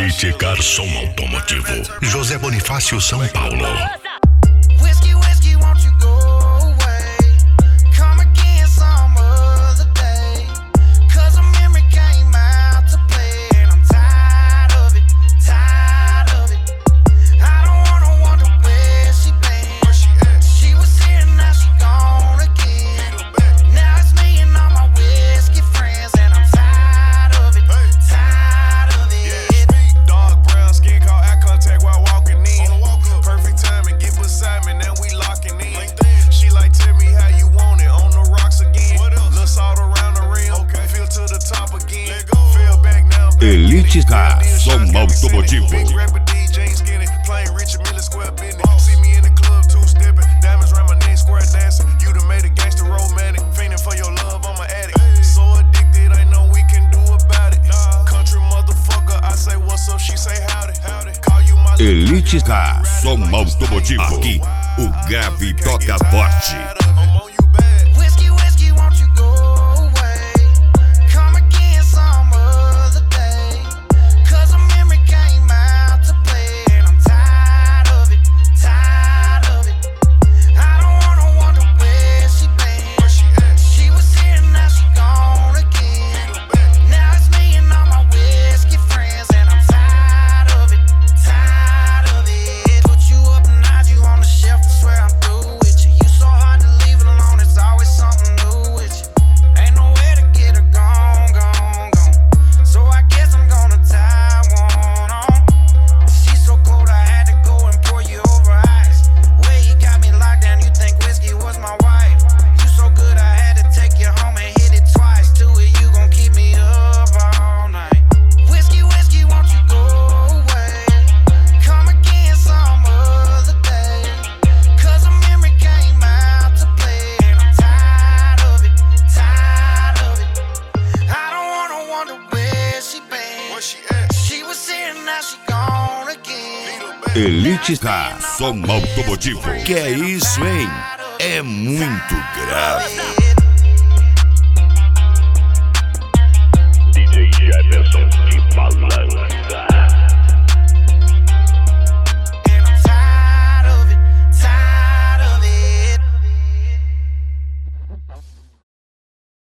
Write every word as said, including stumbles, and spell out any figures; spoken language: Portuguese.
Elite Car Som Automotivo, José Bonifácio, São Paulo. Elite Car Som Automotivo. Elite Car Som Automotivo. Aqui o grave toca forte. Elite Car Som Automotivo. Que é isso, hein? É muito grave.